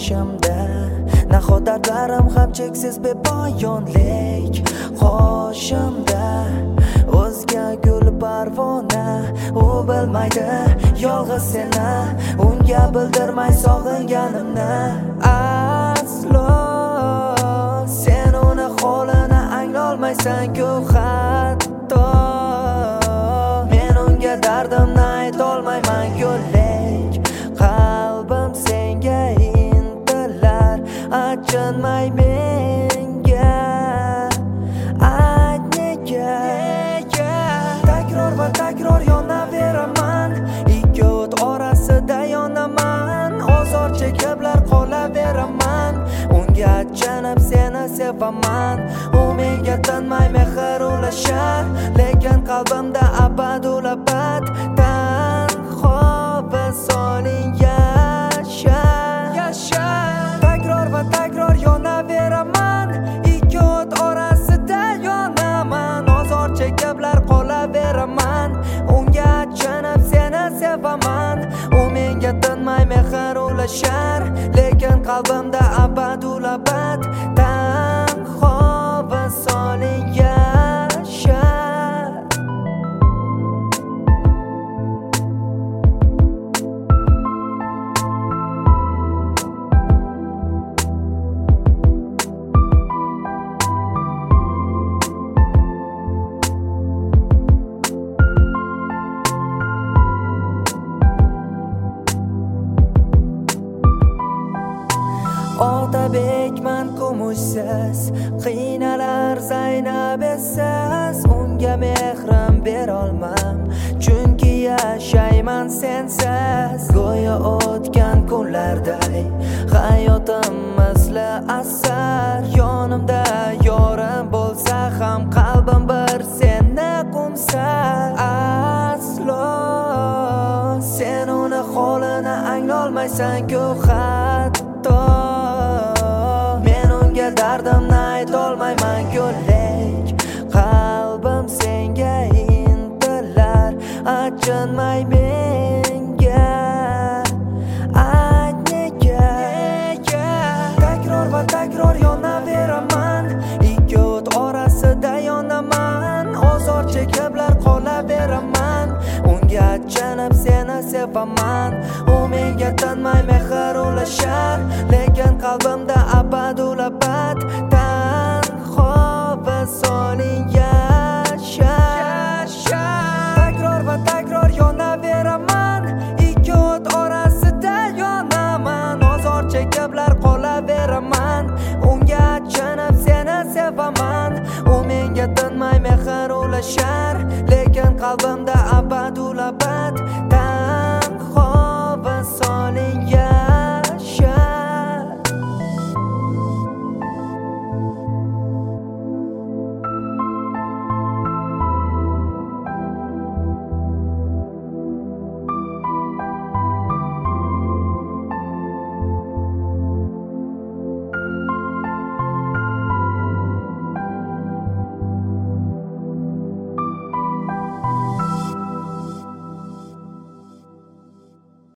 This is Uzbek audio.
boshimda nahot dardlarim ham cheksiz bepoyonlik qoshimda o'zga gul parvona u bilmaydi yolg'iz seni unga bildirmay sog'inganimni aslo sen uni holini anglolmaysan-ku hatto men unga dardimni aytolmayman-ku lek qalbim senga intilar achinmay menga ayt nega takror va takror yonaveraman ikki o't orasida yonaman ozor chekiblar qolaveraman unga achinib seni sevaman u menga tinmay mehr ulashar lekin qalbimda abadul abad tanho visoling yashar takror va takror yonaveraman ikki o't orasida yonaman ozor chekiblar qolaveraman unga achinib seni sevaman u menga tinmay mehr ulashar lekin qalbimda abadul abad tanho visoling yashar Otabekman kumushsiz qiynalar Zaynab esiz unga mehrim berolmam chunki yashayman sensiz go'yo o'tgan kunlarday hayotim misli asar yonimda yorim bo'lsa ham qalbim bir seni qo'msar aslo sen uni holini anglolmaysan-ku hatto men unga dardimni aytolmayman-ku lek qalbim senga intilar achinmay menga ayt nega takror va takror yonaveraman ikki o't orasida yonaman ozor chekiblar qolaveraman unga achinib seni sevaman u menga tinmay mehr ulashar lekin qalbimda abadul abad tanho visoling yashar takror va takror yonaveraman ikki o't orasida yonaman ozor chekiblar qolaveraman unga achinib seni sevaman u menga tinmay mehr ulashar